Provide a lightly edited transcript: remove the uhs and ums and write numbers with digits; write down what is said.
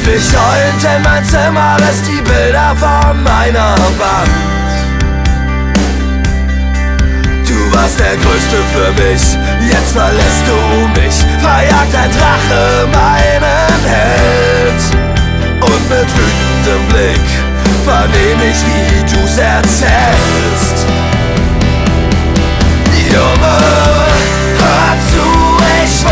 Ich heulend in mein Zimmer, lässt die Bilder von meiner Wand. Du warst der Größte für mich, jetzt verlässt du mich. Verjagt ein Drache meinen Held. Und mit wütendem Blick vernehm ich, wie du's erzählst. Junge, hör zu.